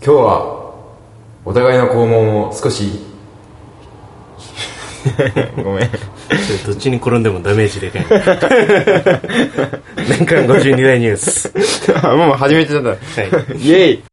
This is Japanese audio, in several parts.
今日はお互いの肛門を少しごめんどっちに転んでもダメージでかい年間52大ニュースもう始めてた、はい、イエイ。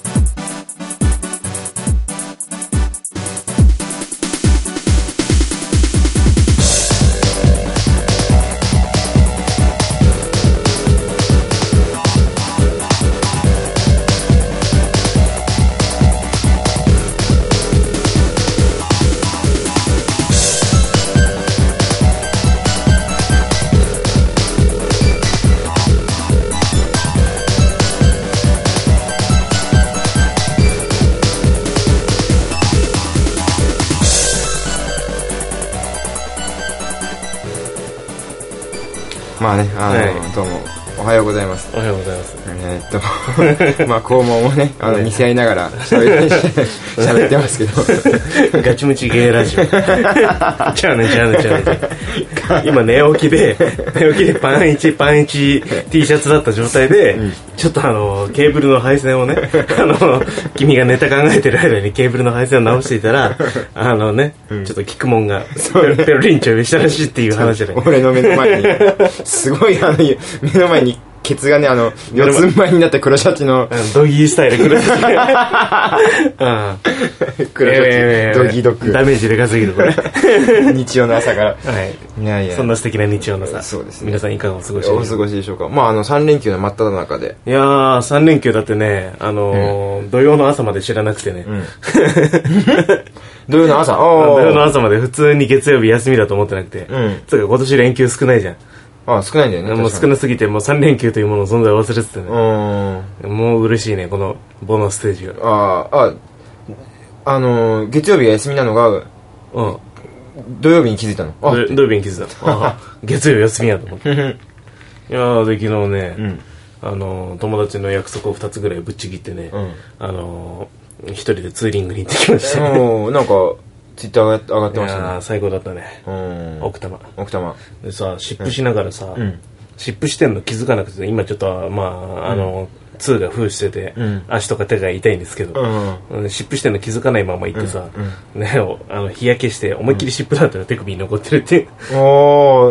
まあね、はい、どうもおはようございます。 おはようございます。 まあ肛門をね、見せ合いながら喋ってますけどガチムチゲーラジオちゃうね今寝起きでパン1 T シャツだった状態で、うん、ちょっとケーブルの配線をね君がネタ考えてる間にケーブルの配線を直していたらうん、ちょっとキクモンがペロリンチョ呼びしたらしいっていう話で、ね、 俺の目の前にすごい目の前にケツがね四つん這いになった黒シャチのドギースタイル黒シャチ黒シャチドギードッグダメージでかすぎるこれ日曜の朝から、はい、 いやそんな素敵な日曜の朝、 そうですね、 皆さんいかがお過ごしでしょうか。まあ3連休の真っ只中で、 いやー3連休だってね土曜の朝まで知らなくてね、うん土曜の朝まで普通に月曜日休みだと思ってなくて、うん、つうか今年連休少ないじゃん。 少ないんだよね。 もう少なすぎてもう3連休というものの存在を忘れてたね。もう嬉しいねこのボーナスステージが。 月曜日が休みなのが、土曜日に気づいたの。 土曜日に気づいたの。月曜日休みやと思って。いやーで昨日ね、友達の約束を2つぐらいぶっちぎってね、一人でツーリングに行ってきました。 なんかツイッター上がってましたね。 いや最高だったね。奥多摩でさ、湿布しながらさ、湿布してんの気づかなくて、今ちょっと痛が封してて、足とか手が痛いんですけど、湿布してんの気づかないまま行ってさ、ね、日焼けして思いっきり湿布だったら手首に残ってるっていう。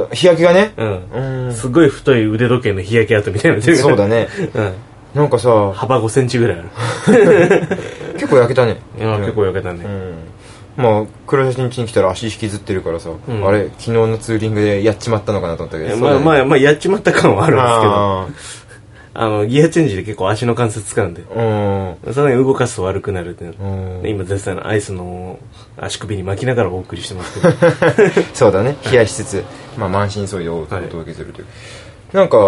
日焼けがね、 すごい太い腕時計の日焼け跡みたいな。 そうだね。なんかさ、 幅5センチぐらいある。 結構焼けたね。 いや結構焼けたね。 まあ黒写真家に来たら足引きずってるからさ、あれ昨日のツーリングでやっちまったのかなと思ったけど、 まあやっちまった感はあるんですけど、ギアチェンジで結構足の関節使うんで、さらに動かすと悪くなるって、今絶対のアイスの足首に巻きながらお送りしてますけどそうだね、冷やしつつ、まあ満身創痍でお届けするという、なんか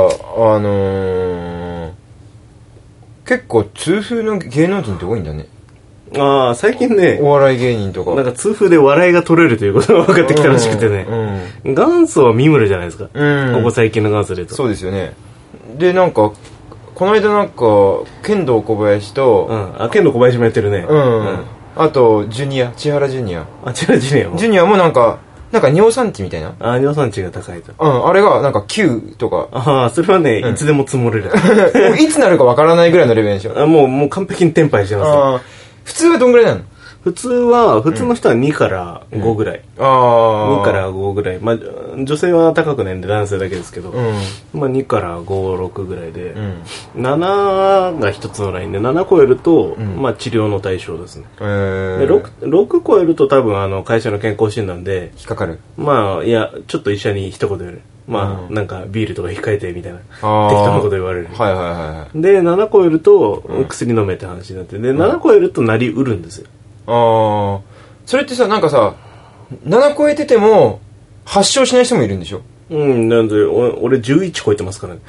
結構痛風の芸能人って多いんだね。 最近ね、 お笑い芸人とかなんか痛風で笑いが取れるということが分かってきたらしくてね、元祖は三村じゃないですか、ここ最近の元祖で言うと。 そうですよね。でなんかこの間なんか剣道小林と、 剣道小林もやってるね。 あとジュニア、千原ジュニア。 千原ジュニアもなんか尿酸値みたいな。 尿酸値が高いと。 あれがなんか9とか。 それはね、いつでも積もれる。 いつなるかわからないぐらいのレベルでしょ。 もう完璧にテンパイしてます。 普通はどんぐらいなの？ 普通の人は2から5ぐらい。2から5ぐらい。まあ、女性は高くないんで男性だけですけど、まあ2から5、6ぐらいで、7が一つのラインで、7超えると、まあ治療の対象ですね。で6超えると多分会社の健康診断で、 引っかかる。 まあ、いや、ちょっと医者に一言言われる。まあ、なんかビールとか控えてみたいな適当なこと言われる。で7超えると薬飲めって話になってで7超えるとなりうるんですよ。 それってさ、なんかさ7超えてても発症しない人もいるんでしょ？ なんで俺11超えてますからね。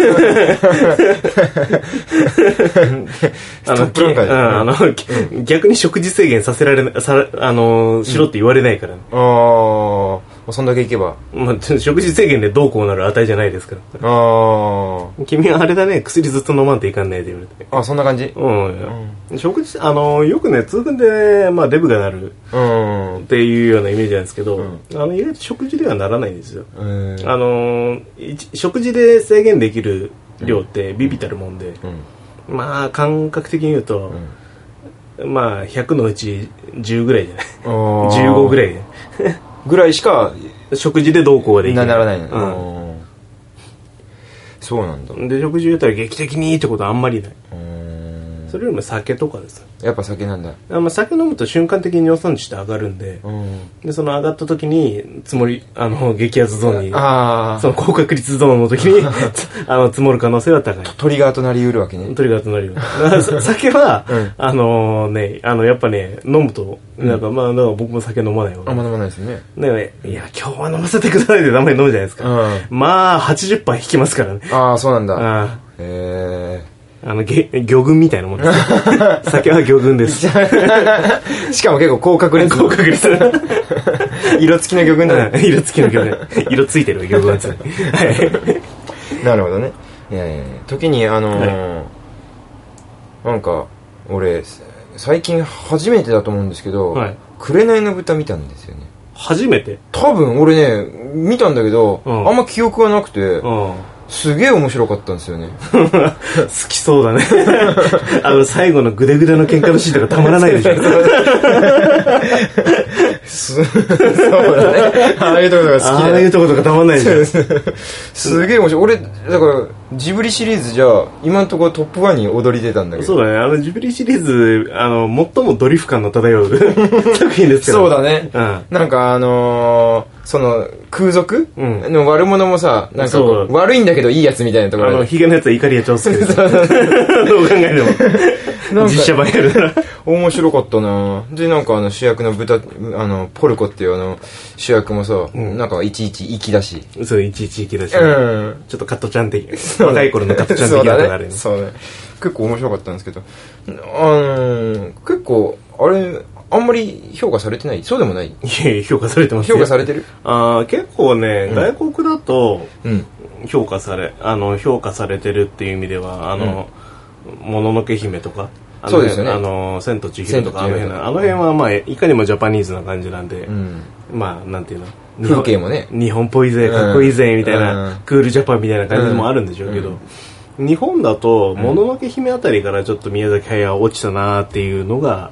逆に食事制限させられないしろって言われないからね。 そんだけいけば、 食事制限でどうこうなる値じゃないですから。君はあれだね、薬ずっと飲まんといかんねえって言われて。 そんな感じ。 食事よくね痛風でまあデブがなるっていうようなイメージなんですけど、意外と食事ではならないんですよ。食事で制限できる量ってビビたるもんで、まあ感覚的に言うと、 まあ100のうち10ぐらいじゃない 15 15ぐらいぐらいしか食事でどうこうができないならないの、そうなんだ。 で食事言ったら劇的にいいってことはあんまりない。それよりも酒とかです。 やっぱ酒なんだ。 酒飲むと瞬間的に尿酸値って上がるんで、でその上がった時に激圧ゾーンにその高確率ゾーンの時に積もる可能性は高い。 トリガーとなりうるわけね。 トリガーとなりうる。酒は、やっぱね飲むとなんかだから僕も酒飲まないわ。 あんま飲まないですよね。 ね、いや今日は飲ませてくださいって名前飲むじゃないですか。まあ80杯引きますからね。 ああそうなんだ。 魚群みたいなもんです。酒は魚群です。 しかも結構高確率。 高確率。 色付きの魚群だね。 色付きの魚群。色ついてる魚群はついて。 なるほどね。時になんか俺最近初めてだと思うんですけど、紅の豚見たんですよね。 初めて？ 多分俺ね見たんだけど、あんま記憶がなくて。すげえ面白かったんですよね。 好きそうだね。最後のグデグデの喧嘩のシーンとかたまらないでしょ。 そうだね。ああいうところが好きだ。 ああいうところとかたまらないでしょ。 すげえ面白い。俺だからジブリシリーズじゃ今のところトップ1に躍り出たんだけど。 そうだね。ジブリシリーズ最もドリフ感の漂う作品ですから。 そうだね。なんかその空賊の悪者もさ、なんか悪いんだけどいいやつみたいなところで。 ヒゲのやつは怒りや長介です。どう考えても。実写版やるなら。 面白かったな。で、なんか主役の豚、ポルコっていう主役もさ、なんかいちいち粋だし。 そう、いちいち粋だし。ちょっとカットちゃん的。若い頃のカットちゃん的なのがあるね。 そうね。結構面白かったんですけど。結構、あれ、あんまり評価されてない？そうでもない？いや評価されてますよ。 評価されてる？ 結構ね、外国だと評価されてるっていう意味ではもののけ姫とか、 そうですよね。 千と千尋とかあの辺はまあいかにもジャパニーズな感じなんで、まあなんていうの、 風景もね、 日本っぽいぜ、かっこいいぜみたいな、クールジャパンみたいな感じもあるんでしょうけど。日本だともののけ姫あたりからちょっと宮崎駿は落ちたなーっていうのが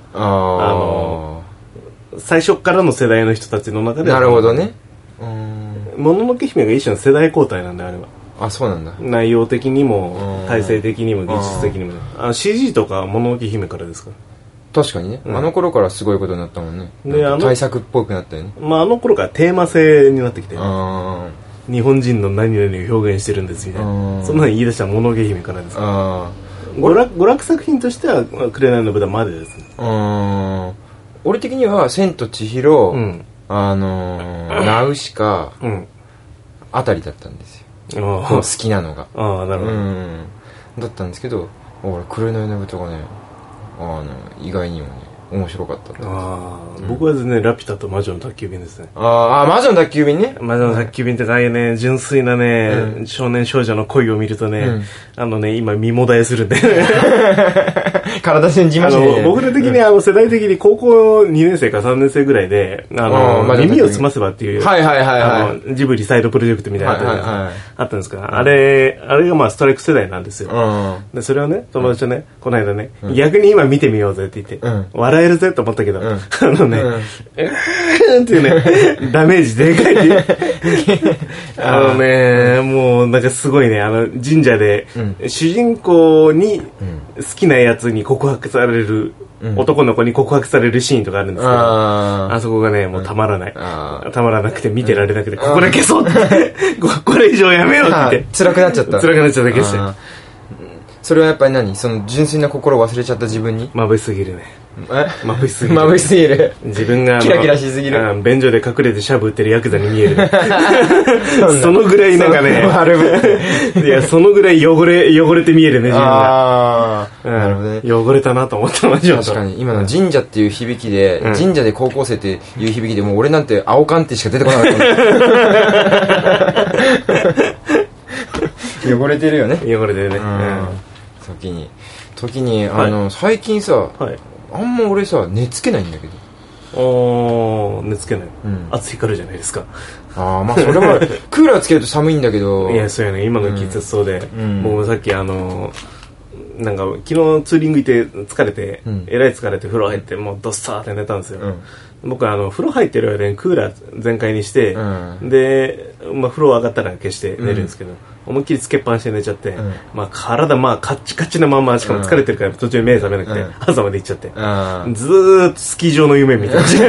最初からの世代の人たちの中で。 なるほどね。 もののけ姫が一種の世代交代なんであれは。 あ、そうなんだ。 内容的にも体制的にも技術的にもね。CG とかもののけ姫からですか。 確かにね、あの頃からすごいことになったもんね。で対策っぽくなったよね。 まああの頃からテーマ性になってきて、日本人の何々を表現してるんですみたいな、そんなの言い出したらもののけ姫からですから。娯楽作品としては紅の豚までですね。 俺的には千と千尋、ナウシカあたりだったんですよ。好きなのが。 なるほど。 だったんですけど、俺紅の豚がね、意外にもね面白かった。 僕はですね、ラピュタと魔女の宅急便ですね。 魔女の宅急便ね。 魔女の宅急便ってああいうね、純粋なね、少年少女の恋を見るとね、今身もだえするんで体信じましたね。 僕ら的に世代的に高校2年生か3年生ぐらいで耳をすませばっていうジブリサイドプロジェクトみたいなあったんですが、あれがまあストライク世代なんですよ。でそれをね、友達とね、この間ね、逆に今見てみようぜって言って笑えるぜと思ったけど、っていうね、ダメージでかいもうなんかすごいね、神社で主人公に好きなやつに告白される、男の子に告白されるシーンとかあるんですけど、あそこがねもうたまらない、たまらなくて見てられなくて、ここで消そうってこれ以上やめようって言って辛くなっちゃった。 辛くなっちゃっただけして。 それはやっぱり何、その純粋な心を忘れちゃった自分に眩しすぎるね。眩しすぎる。 眩しすぎる。 自分がキラキラしすぎる。 便所で隠れてシャブ打ってるヤクザに見える。そのぐらいなんかね、いや、そのぐらい汚れて見えるね、自分が。なるほどね。汚れたなと思ったマジで。 確かに今の神社っていう響きで、神社で高校生っていう響きで、もう俺なんて青缶ってしか出てこなかった。汚れてるよね。 汚れてるね。 時に最近さ、あんま俺さ寝つけないんだけど。寝つけない。暑いからじゃないですか。 まあそれはクーラーつけると寒いんだけど。 いや、そうやね、今の季節そうで、もうさっきなんか昨日ツーリング行って疲れて、えらい疲れて風呂入ってもうドッサーって寝たんですよ、僕は風呂入ってる間にクーラー全開にして、で、まあ、風呂上がったら消して寝るんですけど、思いっきりつけっぱなしで寝ちゃって、まあ、体まあカッチカチなまんま、しかも疲れてるから途中目覚めなくて、朝まで行っちゃって、ずーっとスキー場の夢みたいなず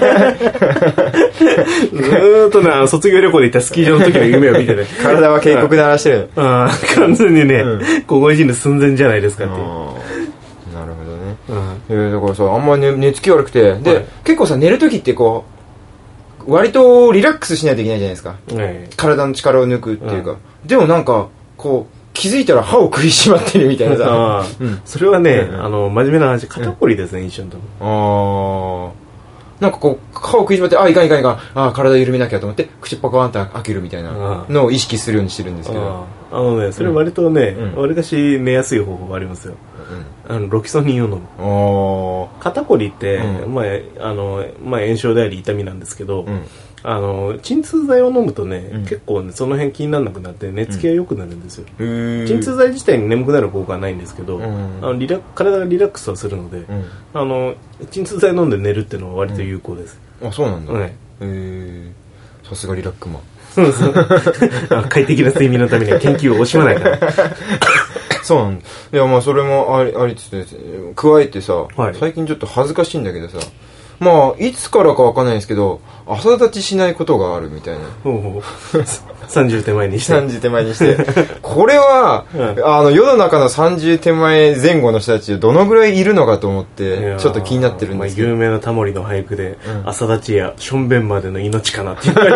ーっとね、卒業旅行で行ったスキー場の時の夢を見てね体は警告鳴らしてる。 完全にね、凍え死ぬ寸前じゃないですかっていう。 なるほどね。だからさ、あんまり寝つき悪くて、で、結構さ、寝る時ってこう割とリラックスしないといけないじゃないですか、体の力を抜くっていうか、でもなんかこう気づいたら歯を食いしまってるみたいなさそれはね、真面目な話、肩こりですね、一緒に多分。 なんかこう歯を食いしまって、いかん、体緩めなきゃと思って口パカーンって開けるみたいなのを意識するようにしてるんですけど、 ね、それ割とね、わりかし寝やすい方法がありますよ。ロキソニンを飲む。肩こりって、まあ炎症であり痛みなんですけど、鎮痛剤を飲むとね、結構ね、その辺気にならなくなって寝つきが良くなるんですよ。鎮痛剤自体に眠くなる効果はないんですけど、体がリラックスはするので、鎮痛剤飲んで寝るっていうのは割と有効です。 そうなんだ。さすがリラックマン。 そう快適な睡眠のためには研究を惜しまないからそうなんだ。いや、まあそれもありつつ加えてさ、最近ちょっと恥ずかしいんだけどさ、まあいつからかわかんないんですけど、朝立ちしないことがあるみたいな。 30手前にして 30手前にしてこれは、世の中の30手前前後の人たちどのぐらいいるのかと思ってちょっと気になってるんですけど、 有名なタモリの俳句で、朝立ちやしょんべんまでの命かなって言われ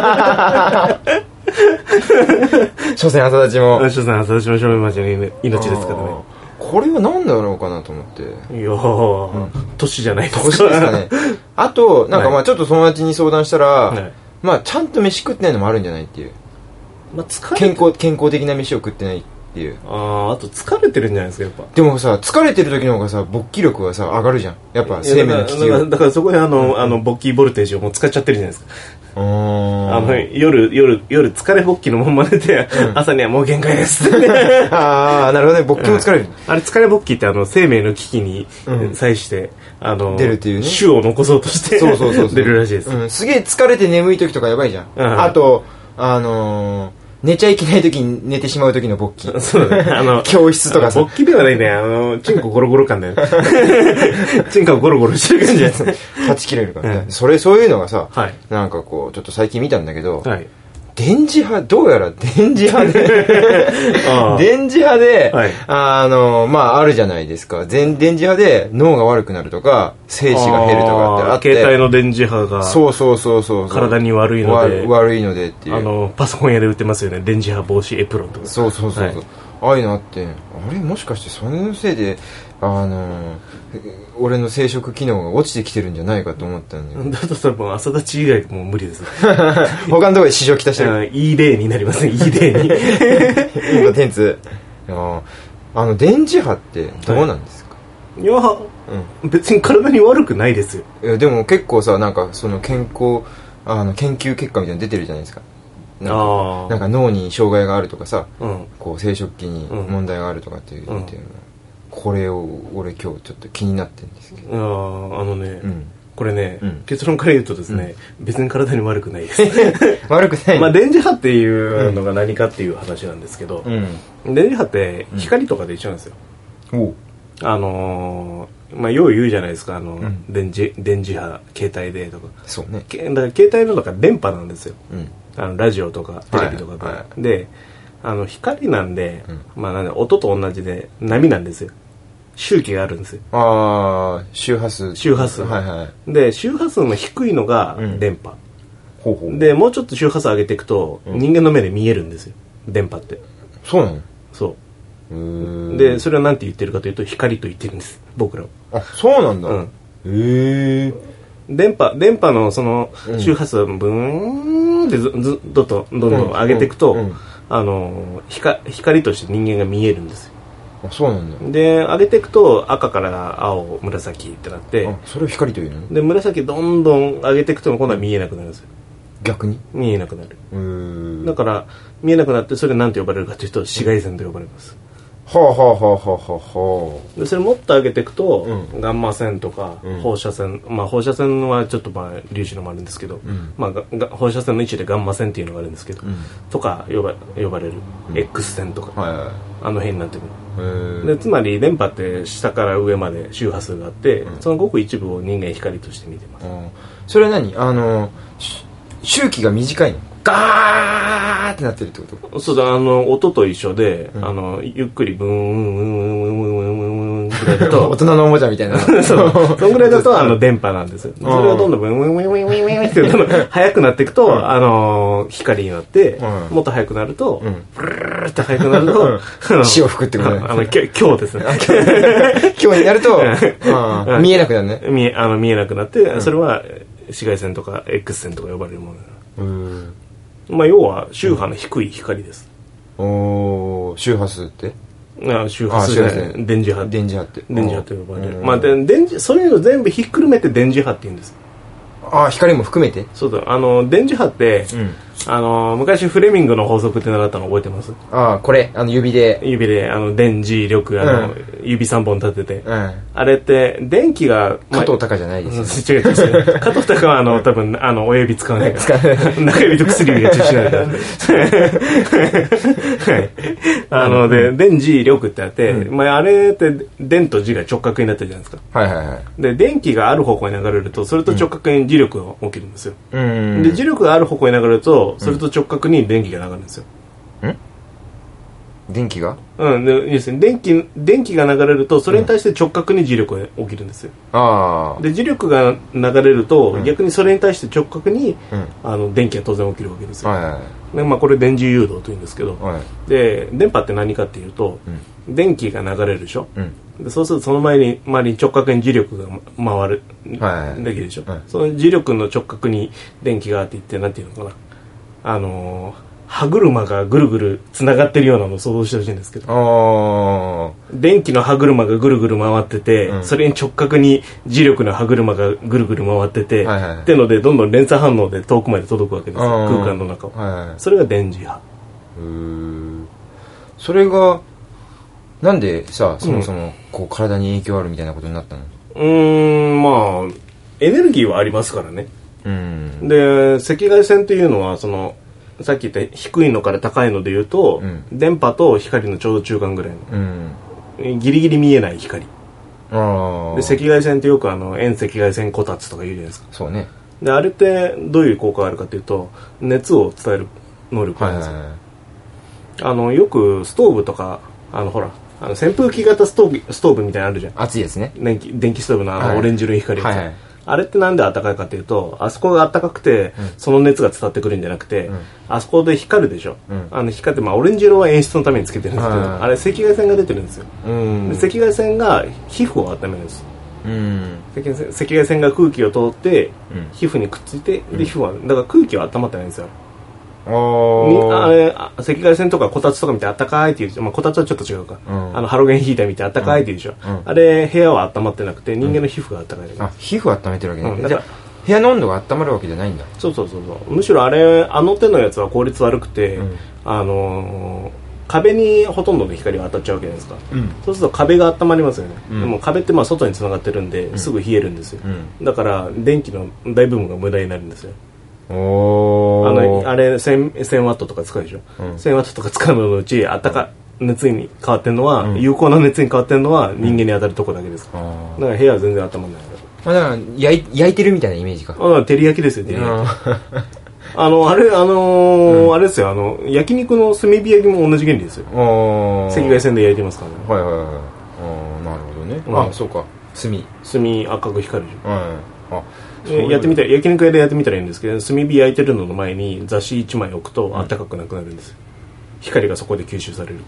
ます所詮朝立ちもしょんべんまでの命ですからね。 これは何だろうかなと思って。 いやー、年じゃないですか。 年ですかね。あとなんかまあちょっと友達に相談したら、まあちゃんと飯食ってないのもあるんじゃないっていう、健康的な飯を食ってないっていう。 あと疲れてるんじゃないですか、やっぱ。 でもさ、疲れてる時の方がさ、勃起力はさ上がるじゃん、やっぱ生命の危機を。 だからそこで勃起ボルテージをもう使っちゃってるじゃないですか。夜疲れ勃起のまま寝て、朝にはもう限界ですなるほどね。勃起も疲れる、 あれ疲れ勃起って生命の危機に際して出るっていうね、 種を残そうとして出るらしいです。 すげえ疲れて眠い時とかやばいじゃん。あと寝ちゃいけない時に寝てしまう時の勃起。そう教室とかさ。 勃起ではないね。チンコゴロゴロ感だよ。チンコゴロゴロしてる感じやつ。 断ち切れるからね。そういうのがさ、なんかこう、ちょっと最近見たんだけど、電磁波、どうやら電磁波で、まああるじゃないですか。電磁波で脳が悪くなるとか、精子が減るとかってあって。 携帯の電磁波が。そう。体に悪いので。 悪いのでっていう。 パソコン屋で売ってますよね。電磁波防止エプロンとか。 そう。ああいうのあって、あれもしかしてそれのせいで、俺の生殖機能が落ちてきてるんじゃないかと思ったんだよ。 だとしたらもう朝立ち以外もう無理です。 他のところで支障きたしてる。 E0 になりますね。E0 に。 今天通。電磁波ってどうなんですか？ いや、別に体に悪くないですよ。 いやでも結構さ、なんかその健康研究結果みたいなの出てるじゃないですか。なんか脳に障害があるとかさ、こう生殖器に問題があるとかっていうの、これを俺今日ちょっと気になってるんですけど、 これね、結論から言うとですね、別に体に悪くないです。 悪くない。 まあ電磁波っていうのが何かっていう話なんですけど、電磁波って光とかで一緒なんですよ。まあよう言うじゃないですか、電磁波携帯でとか。 そうね。 だから携帯の中電波なんですよ。ラジオとかテレビとかで、光なんで、まあなんで音と同じで波なんですよ。周期があるんですよ。 周波数。 で、周波数の低いのが電波。で、もうちょっと周波数上げていくと、人間の目で見えるんですよ。電波って。 そうなの？ そう。で、それは何て言ってるかというと、光と言ってるんです。僕らは。 そうなんだ。 電波のその周波数をブーンってどんどん上げていくと、光として人間が見えるんですよ。 そうなんだ。 で、上げていくと赤から青、紫ってなって、 それを光というの？ で、紫どんどん上げていくと今度は見えなくなるんですよ。 逆に？ 見えなくなる。だから見えなくなって、それ何て呼ばれるかというと紫外線と呼ばれます。 はあはあはあはあはあ。でそれもっと上げていくと、ガンマ線とか、放射線、まあ放射線はちょっとまあ粒子のもあるんですけど、まあ放射線の位置でガンマ線っていうのがあるんですけど、とか呼ばれる、X 線とか、あの辺になってくる。でつまり電波って下から上まで周波数があって、そのごく一部を人間光として見てます。 それは何周期が短いの？ガーってなってるってこと？ そうだ、音と一緒で、ゆっくりブーンぐらいだと大人のおもちゃみたいなそのぐらいだと電波なんですよ。それがどんどんブーンブーンブーンブーンブーンってどんどん速くなっていくと、光になって、もっと速くなると、ブルーって速くなると、 潮吹くってことね。 今日ですね。 今日になると、見えなくなるね。 見えなくなって、それは紫外線とか X 線とか呼ばれるもの。まあ要は周波の低い光です。 周波数って？ 周波数じゃない、電磁波。 電磁波って。 電磁波って呼ばれる。まあそういうの全部ひっくるめて電磁波って言うんです。 光も含めて？ そうだ、電磁波って、昔フレミングの法則って習ったの覚えてます？ これ指で電磁力指3本立てて、あれって電気が加藤隆じゃないですよ。 違う加藤隆は多分親指使わないから中指と薬指が中心なんだはいで電磁力ってあって、あれって電と磁が直角になってるじゃないですか。で電気がある方向に流れるとそれと直角に磁力が起きるんですよ。で磁力がある方向に流れるとそれと直角に電気が流れるんですよ。 電気が？ で要するに電気が流れるとそれに対して直角に磁力が起きるんですよ。で磁力が流れると、逆にそれに対して直角に、電気が当然起きるわけですよ。でこれ電磁誘導というんですけど、で電波って何かっていうと、電気が流れるでしょ。でそうするとその周りに直角に磁力が回る、できるでしょ。その磁力の直角に電気があっていってなんていうのかな、歯車がぐるぐるつながってるようなのを想像してほしいんですけど、電気の歯車がぐるぐる回ってて、それに直角に磁力の歯車がぐるぐる回ってて、っていうのでどんどん連鎖反応で遠くまで届くわけですよ、空間の中を。それが電磁波。 それがなんでさ、そもそもこう体に影響あるみたいなことになったの？ まあエネルギーはありますからね。で赤外線っていうのはさっき言った低いのから高いので言うと、電波と光のちょうど中間ぐらいの、ギリギリ見えない光で赤外線ってよく遠赤外線こたつとか言うじゃないですか。 そうね。 であれってどういう効果があるかというと熱を伝える能力があるんですよ。よくストーブとかほら扇風機型ストーブみたいなのあるじゃん。 熱いですね。 電気ストーブのオレンジ色の光が、あれってなんで暖かいかっていうと、あそこが暖かくて、その熱が伝わってくるんじゃなくて、あそこで光るでしょ。光ってオレンジ色は演出のためにつけてるんですけど、あれ赤外線が出てるんですよ。で赤外線が皮膚を温めるんです。赤外線が空気を通って皮膚にくっついて、で皮膚はだから空気は温まってないんですよ。赤外線とかこたつとか見てあったかいって言う、こたつはちょっと違うか、ハロゲンヒーター見てあったかいって言うでしょ。あれ部屋は温まってなくて人間の皮膚があったかいだけ。 皮膚を温めてるわけね。じゃあ部屋の温度が温まるわけじゃないんだ。 そうむしろ手のやつは効率悪くて、壁にほとんどの光が当たっちゃうわけじゃないですか。そうすると壁が温まりますよね。でも壁って外に繋がってるんですぐ冷えるんですよ。だから電気の大部分が無駄になるんですよ。あれ1000ワットとか使うでしょ。1000ワットとか使うののうち熱に変わってるのは、有効な熱に変わってるのは人間に当たるとこだけです。だから部屋は全然温まらないから。 だから焼いてるみたいなイメージか。 照り焼きですよ、照り焼き。あれですよ、焼肉の炭火焼きも同じ原理ですよ。赤外線で焼いてますからね。 なるほどね。そうか。 炭赤く光るじゃん。やってみたら焼肉屋でやってみたらいいんですけど、炭火焼いてるのの前に雑誌1枚置くと暖かくなくなるんですよ。光がそこで吸収されるから。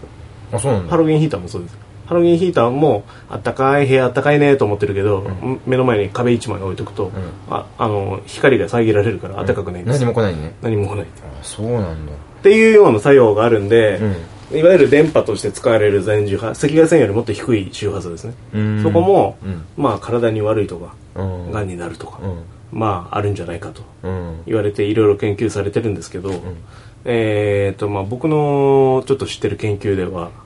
そうなんだ。 ハロゲンヒーターもそうです。ハロゲンヒーターも暖かい部屋暖かいねと思ってるけど、目の前に壁1枚置いとくと、光が遮られるから暖かくないんです。 何も来ないね。 何も来ない。 そうなんだ。 っていうような作用があるんで、いわゆる電波として使われる全磁波、赤外線よりもっと低い周波数ですね。そこも、体に悪いとか、がんになるとか、あるんじゃないかと言われていろいろ研究されてるんですけど、僕のちょっと知ってる研究では、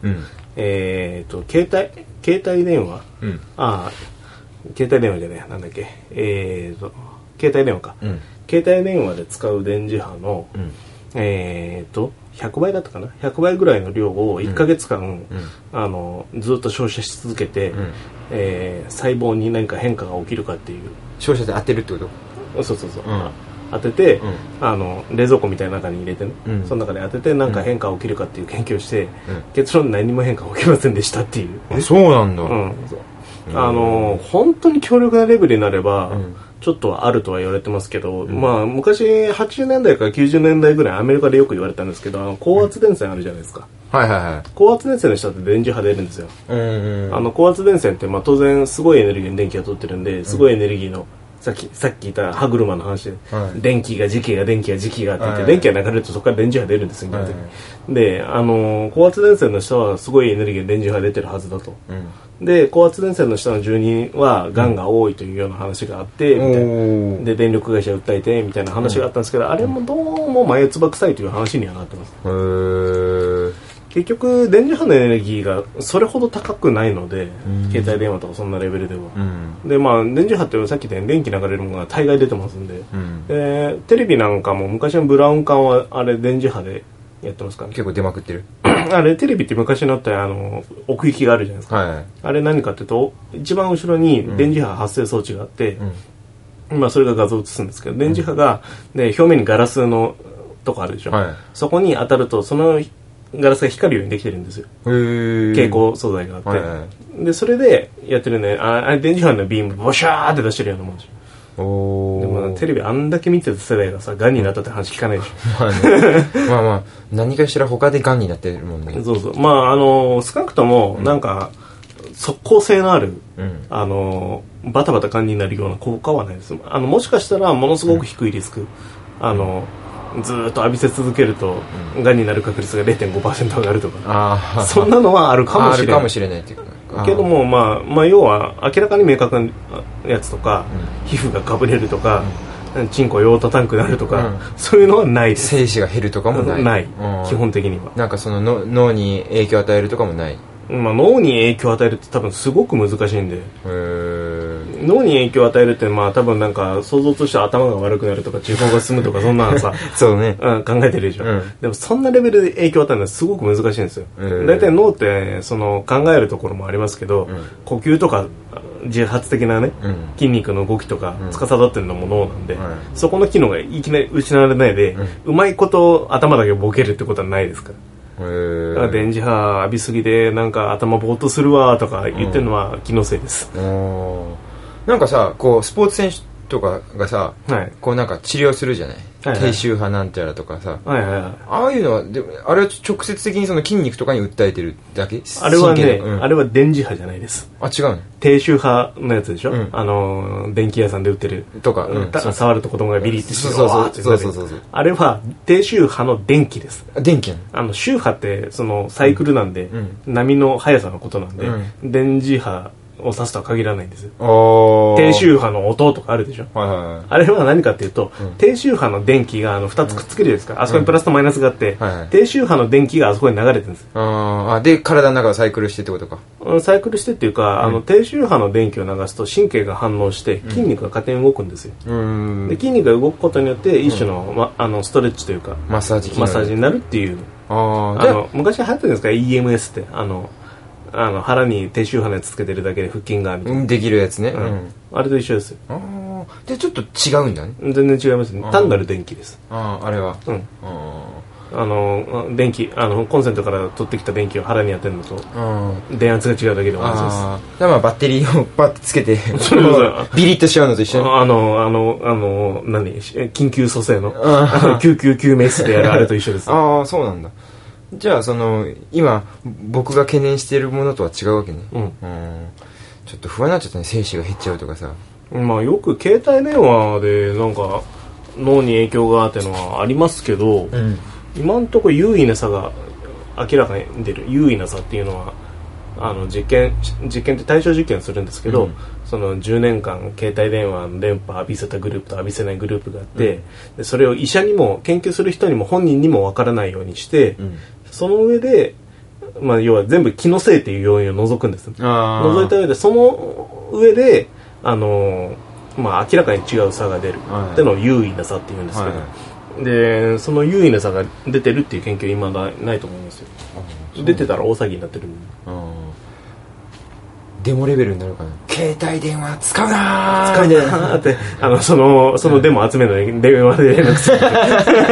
携帯電話、携帯電話じゃねえ、なんだっけ、携帯電話か、携帯電話で使う電磁波の、100倍だったかな、100倍ぐらいの量を1ヶ月間、ずっと照射し続けて、細胞に何か変化が起きるかっていう。 照射で当てるってこと？ そう、当てて、冷蔵庫みたいな中に入れてね、その中で当てて何か変化が起きるかっていう研究をして、結論何も変化が起きませんでしたっていう。 そうなんだ。 本当に強力なレベルになれば、ちょっとあるとは言われてますけど、昔80年代から90年代ぐらいアメリカでよく言われたんですけど、高圧電線あるじゃないですか。高圧電線の下って電磁波出るんですよ。高圧電線って当然すごいエネルギーの電気が通ってるんで、すごいエネルギーのさっき言った歯車の話で、電気が磁気が電気が磁気がって言って、電気が流れるとそこから電磁波出るんですよ、基本的に。で、高圧電線の下はすごいエネルギーの電磁波が出てるはずだと。で、高圧電線の下の住人は癌が多いというような話があって、みたいな。で、電力会社訴えてみたいな話があったんですけど、あれもどうも眉唾臭いという話にはなってます。結局電磁波のエネルギーがそれほど高くないので、携帯電話とかそんなレベルでは、で電磁波ってさっき言ったように電気流れるものが大概出てますんで、テレビなんかも昔のブラウン管はあれ電磁波でやってますから、ね、 結構出まくってるあれテレビって昔のって奥行きがあるじゃないですか、あれ何かっていうと一番後ろに電磁波発生装置があって、それが画像を映すんですけど、電磁波が、で表面にガラスのとこあるでしょ、そこに当たるとそのガラスが光るようにできてるんですよ。蛍光素材があって、でそれでやってるね、あれ電磁波のビームボシャーって出してるようなもんでしょ。でもテレビあんだけ見てた世代がさ、ガンになったって話聞かないでしょ。 何かしら他でガンになってるもんね。 そう少なくともなんか即効性のある、バタバタガンになるような効果はないです。もしかしたらものすごく低いリスク、ずーっと浴びせ続けるとがんになる確率が 0.5% 上がるとか、そんなのはあるかもしれないっていうけども、要は明らかに明確なやつとか、皮膚がかぶれるとか、チンコ用途タンクになるとか、そういうのはないです。 精子が減るとかもない、 基本的には。 なんかその脳に影響を与えるとかもない。 脳に影響を与えるって多分すごく難しいんで、脳に影響を与えるって多分なんか想像としては頭が悪くなるとか地方が進むとかそんなのさそうね、 考えてるでしょ、でもそんなレベルで影響を与えるのはすごく難しいんですよ。大体脳ってその考えるところもありますけど、呼吸とか自発的なね、筋肉の動きとか司ってるのも脳なんで、そこの機能がいきなり失われないで、うまいこと頭だけボケるってことはないですから。だから電磁波浴びすぎでなんか頭ぼーっとするわとか言ってるのは気のせいです。 なんかさ、こうスポーツ選手とかがさ、こうなんか治療するじゃない、低周波なんちゃらとかさ、ああいうのはあれは直接的にその筋肉とかに訴えてるだけ？ あれはね、あれは電磁波じゃないです。 あ、違うの？ 低周波のやつでしょ、電気屋さんで売ってるとか、 触ると子供がビリってしてそうあれは低周波の電気です。 電気周波ってそのサイクルなんで、波の速さのことなんで、電磁波を指すとは限らないんですよ。低周波の音とかあるでしょ、あれは何かっていうと、低周波の電気が2つくっつけるじゃないですか、あそこにプラスとマイナスがあって、低周波の電気があそこに流れてるんです。 で体の中をサイクルしてってことか。 サイクルしてっていうか、低周波の電気を流すと神経が反応して筋肉が勝手に動くんですよ。で筋肉が動くことによって一種の、ストレッチというかマッサージになるっていう。昔流行ってるんですか EMS って腹に低周波のやつつけてるだけで腹筋がみたいなできるやつね、 あれと一緒ですよ。 でちょっと違うんだね。 全然違いますね。単なる電気です。 あれは電気コンセントから取ってきた電気を腹に当てるのと電圧が違うだけで同じです。だからバッテリーをバッてつけてビリッとしちゃうのと一緒に緊急蘇生の救急救命室でやるあれと一緒です。 そうなんだ。じゃあ今僕が懸念しているものとは違うわけね。ちょっと不安になっちゃったね、精子が減っちゃうとかさ。 よく携帯電話でなんか脳に影響がってのはありますけど、今のところ有意な差が明らかに出る。有意な差っていうのは実験って対象実験するんですけど、その10年間携帯電話の電波浴びせたグループと浴びせないグループがあって、でそれを医者にも研究する人にも本人にも分からないようにして、その上でまあ要は全部気のせいっていう要因を除くんです。除いた上で、その上でまあ明らかに違う差が出るってのを優位な差っていうんですけど、でその優位な差が出てるっていう研究は今ないと思いますよ。出てたら大騒ぎになってる。 デモレベルになるかな。携帯電話使うなーってそのデモ集めるのに電話で連絡する確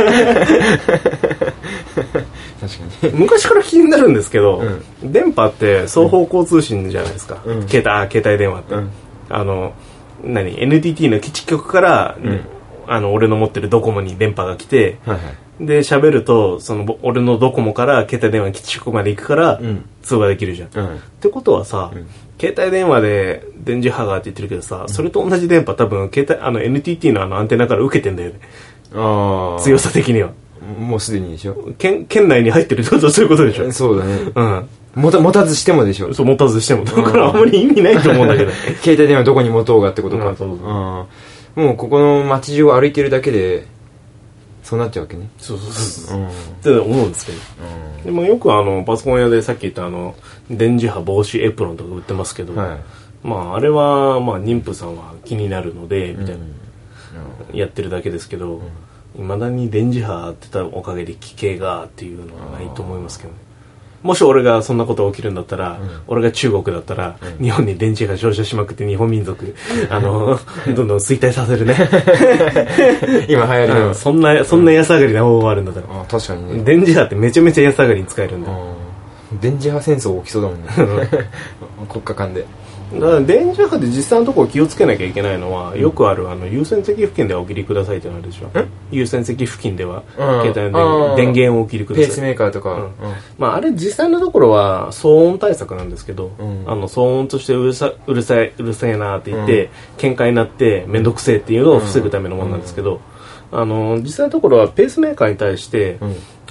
かに昔から気になるんですけど、電波って双方向通信じゃないですか、携帯電話って、NTT の基地局から、俺の持ってるドコモに電波が来て、で喋ると俺のドコモから携帯電話基地局まで行くから、通話できるじゃん、ってことはさ、携帯電話で電磁波がって言ってるけどさ、それと同じ電波多分NTT のアンテナから受けてんだよね。強さ的にはもうすでにでしょ。 県内に入ってるってことはそういうことでしょ。 そうだね。持たずしてもでしょ。 そう、持たずしても。だからあんまり意味ないと思うんだけど携帯電話どこに持とうがってことか。もうここの街中を歩いてるだけでそうなっちゃうわけね。そうって思うんですけど、でもよくパソコン屋でさっき言った電磁波防止エプロンとか売ってますけど、あれは妊婦さんは気になるのでみたいな、やってるだけですけど、いまだに電磁波ってたおかげで奇形がっていうのはないと思いますけどね。もし俺がそんなことが起きるんだったら、俺が中国だったら、日本に電磁波照射しまくって日本民族どんどん衰退させるね今流行りの、 そんな安上がりな方法があるんだったら、 確かにね。 電磁波ってめちゃめちゃ安上がりに使えるんだ。 電磁波戦争起きそうだもんね国家間で。 だから電磁波で実際のところ気をつけなきゃいけないのは、よくある優先席付近ではお切りくださいってのあるでしょ。優先席付近では携帯の電源をお切りください。 ペースメーカーとか、 あれ実際のところは騒音対策なんですけど、騒音としてうるさいなって言って、喧嘩になって面倒くせえっていうのを防ぐためのものなんですけど、実際のところはペースメーカーに対して、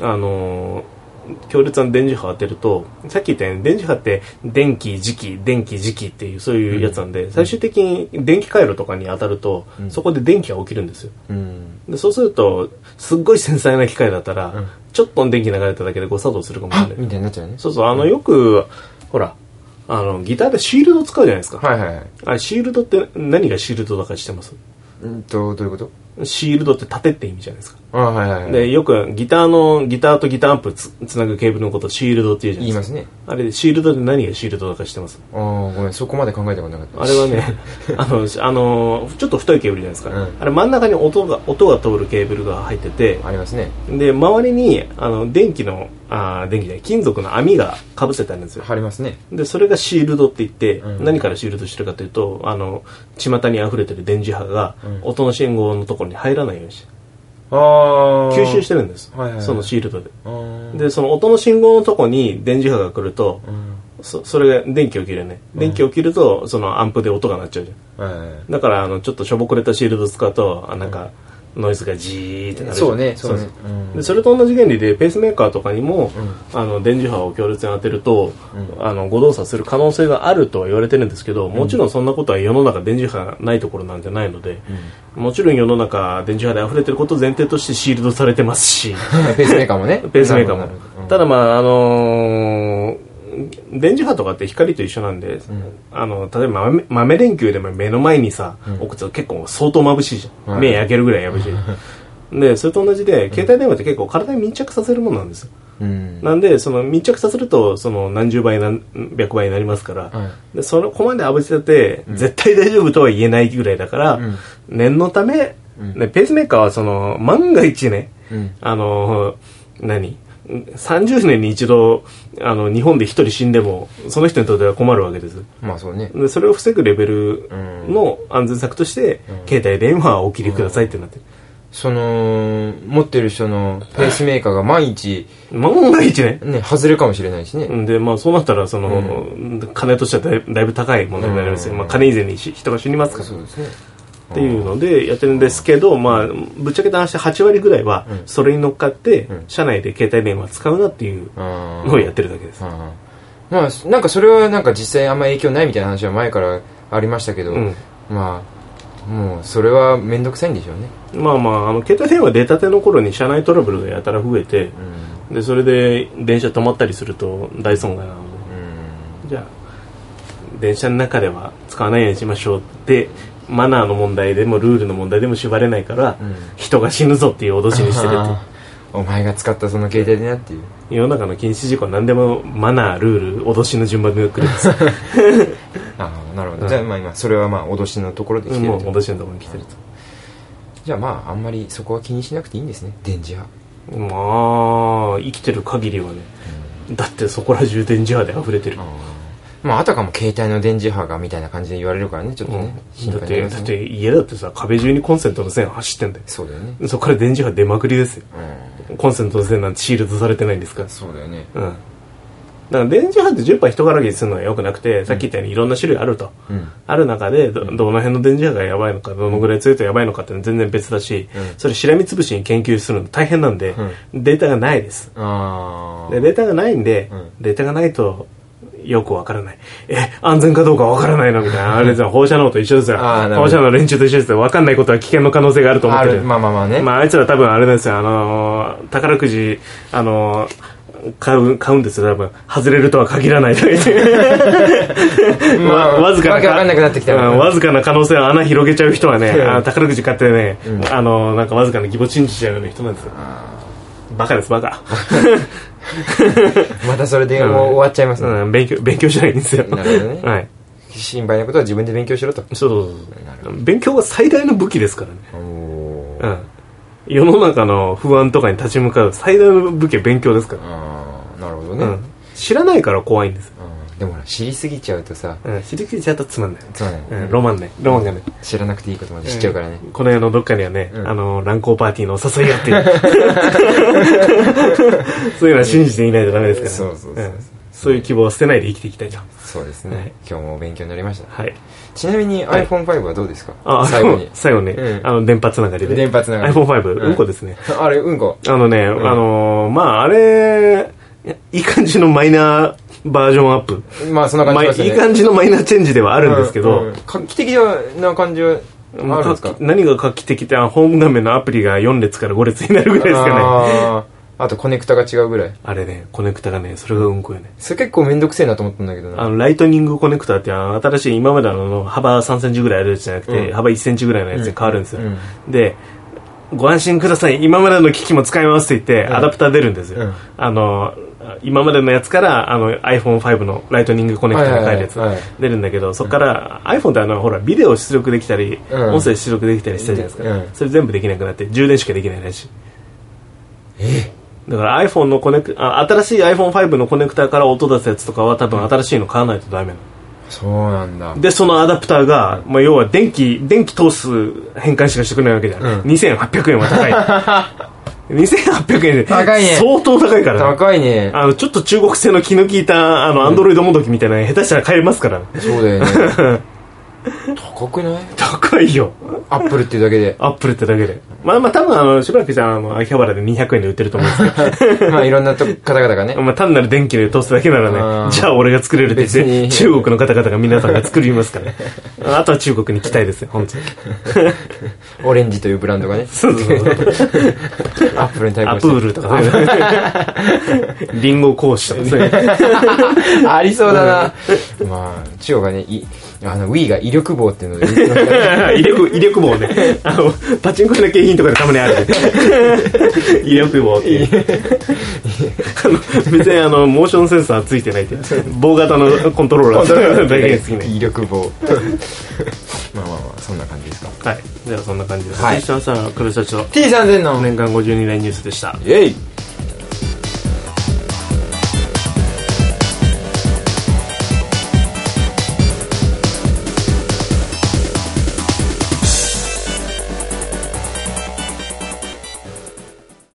強烈な電磁波を当てると、さっき言ったように電磁波って電気磁気っていうそういうやつなんで、最終的に電気回路とかに当たると、そこで電気が起きるんですよ。でそうするとすっごい繊細な機械だったら、ちょっとの電気流れただけで誤作動するかもしれないみたいになっちゃうね。 よくほらギターでシールド使うじゃないですか。あれシールドって何がシールドだか知ってます？ どういうこと？ シールドって盾って意味じゃないですか。でよくギターとギターアンプつなぐケーブルのことをシールドって言うじゃないですか。言いますね。あれシールドって何がシールドだか知ってます？ ごめん、そこまで考えたことなかった。 あれはねちょっと太いケーブルじゃないですか、あれ真ん中に音が通るケーブルが入っててありますね。 で周りに金属の網がかぶせてあるんですよ。 ありますね。 でそれがシールドって言って、何からシールドしてるかというと巷に溢れてる電磁波が音の信号のところに入らないようにして吸収してるんです、そのシールドで。でその音の信号のところに電磁波が来ると、それが電気を切るね。電気を切るとそのアンプで音が鳴っちゃうじゃん、だからちょっとしょぼくれたシールド使うとなんかノイズがジーってなる。そうね。でそれと同じ原理でペースメーカーとかにも、電磁波を強烈に当てると、誤動作する可能性があるとは言われてるんですけど、もちろんそんなことは世の中電磁波がないところなんじゃないので、もちろん世の中電磁波で溢れてることを前提としてシールドされてますしペースメーカーもね。 ペースメーカーも。ただ電磁波とかって光と一緒なんで、例えば豆電球でも目の前にさ置くと結構相当眩しいじゃん、目焼けるぐらい眩しいでそれと同じで携帯電話って結構体に密着させるものなんですよ、なんでその密着させるとその何十倍何百倍になりますから、でそこまで浴びせて絶対大丈夫とは言えないぐらいだから、念のため、ペースメーカーはその万が一ね、30年に一度日本で一人死んでもその人にとっては困るわけです。 そうね。 でそれを防ぐレベルの安全策として、携帯電話はお切りくださいってなってる。 持ってる人のペースメーカーが万が一ね外れるかもしれないしね。 でそうなったら金としてはだいぶ高いものになりますよ。金以前に人が死にますから。そうですね。っていうのでやってるんですけど、ぶっちゃけた話8割ぐらいはそれに乗っかって社内で携帯電話使うなっていうのをやってるだけです。 なんかそれはなんか実際あんま影響ないみたいな話は前からありましたけど、もうそれは面倒くさいんでしょうね。 携帯電話出たての頃に社内トラブルがやたら増えて、 でそれで電車止まったりすると大損害なので、じゃあ電車の中では使わないようにしましょうってマナーの問題でもルールの問題でも縛れないから、人が死ぬぞっていう脅しにしてるってお前が使ったその携帯でなっていう世の中の禁止事項は何でもマナールール脅しの順番で来るんですなるほど、じゃあまあ今それはまあ脅しのところで来てると、 もう脅しのところに来てると、 じゃあまああんまりそこは気にしなくていいんですね、電磁波。 まあ生きてる限りはね、だってそこら中電磁波で溢れてる。 まああたかも携帯の電磁波がみたいな感じで言われるからね、ちょっとね、 だって家だってさ、壁中にコンセントの線走ってんだよ。 そうだよね。 そこから電磁波出まくりですよ、コンセントの線なんてシールドされてないんですから。 そうだよね。 だから電磁波って10波人からぎするのは良くなくて、さっき言ったようにいろんな種類あると、ある中でどの辺の電磁波がやばいのか、どのぐらい強いとやばいのかって全然別だし、それしらみつぶしに研究するの大変なんで、データがないです。でデータがないんで、データがないとよくわからない。安全かどうかわからないのみたいな。あれじゃ放射能と一緒ですよ。放射能連中と一緒ですよ。わかんないことは危険の可能性があると思ってる。 まあね。 あいつら多分あれですよ。宝くじ、買うんですよ、多分。外れるとは限らないと言って。わずかな。 わかんなくなってきた。 わずかな可能性は穴広げちゃう人はね、宝くじ買ってね、なんかわずかな義母信じちゃうような人なんですよ。バカです、バカ。 またそれでもう終わっちゃいますね。 勉強しないんですよ。 なるほどね。はい。心配なことは自分で勉強しろと。 そう。勉強が最大の武器ですからね。世の中の不安とかに立ち向かう最大の武器は勉強ですから。 なるほどね。 知らないから怖いんです。 でも知りすぎちゃうとさ、 知りすぎちゃうとつまんない。ロマンがね。 知らなくていいことまで知っちゃうからね。 この世のどっかにはね、乱交パーティーのお誘いがあってそういうのは信じていないとダメですから。そういう希望を捨てないで生きていきたいと。 そうですね。今日も勉強になりました。 はい。 ちなみに iPhone5 はどうですか？ 最後ね、電波つながりで。 電波つながり。 iPhone5、うんこですね。 あれ、うんこ。 まあ、あれ、いい感じのマイナーバージョンアップ。 まあ、そんな感じですね。 いい感じのマイナーチェンジではあるんですけど。 画期的な感じはあるんですか？ 何が画期的って、ホーム画面のアプリが4列から5列になるぐらいですかね。 あとコネクタが違うぐらい。 あれね、コネクタがね、それがうんこよね。 それ結構めんどくせえなと思ったんだけどな。 ライトニングコネクタって新しい今までの幅3センチぐらいあるやつじゃなくて、幅1センチぐらいのやつに変わるんですよ。で、ご安心ください。今までの機器も使いますって言って、アダプター出るんですよ。今までのやつから、iPhone5 のライトニングコネクタが変えるやつ出るんだけど、そこから、iPhone ってほら、ビデオ出力できたり、音声出力できたりしたじゃないですか。それ全部できなくなって、充電しかできないらしい。だから iPhone の新しい iPhone5 のコネクターから音出すやつとかは多分新しいの買わないとダメなの。 そうなんだ。 で、そのアダプターが、要は電気通す変換しかしてくれないわけじゃん。2800円は高い。2800円で高いね。 相当高いからね。高いね。 ちょっと中国製の気の利いたアンドロイドもどきみたいなの下手したら買えますからね。 そうだよね。高くない？ 高いよ。 アップルっていうだけで。 アップルってだけで。まあ多分しばらくじゃ秋葉原で200円で売ってると思うんですけど。 まあいろんな方々がね。 単なる電気で通すだけならね、じゃあ俺が作れるって言って、中国の方々が皆さんが作りますから。あとは中国に期待ですよ、本当に。 オレンジというブランドがね。 そう。 アップルに対抗して。 アプールとかね。リンゴ講師とかね。 ありそうだな。まあ、中国がね、Wii が威力棒っていうので威力棒ね。パチンコの景品とかでたまにある。威力棒っていう。別にモーションセンサーついてないって。棒型のコントローラーだけが好きね。 威力棒。まあ、そんな感じですか。 はい。じゃあそんな感じです。はい。黒社長。 T3000 の年間52年ニュースでした。 イェイ。